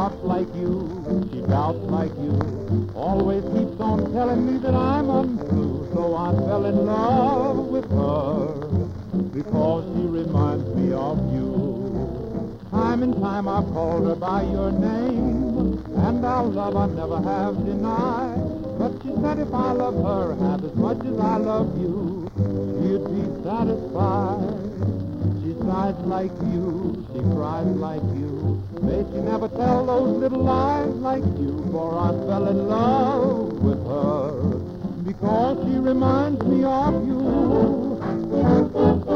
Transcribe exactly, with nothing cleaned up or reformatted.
laughs like you, she doubts like you, always keeps on telling me that I'm untrue. So I fell in love with her because she reminds me of you. Time and time I've called her by your name, and our love I never have denied. But she said if I love her half as much as I love you, she'd be satisfied. She sighs like you, she cries like you, may she never tell those little lies like you. For I fell in love with her because she reminds me of you.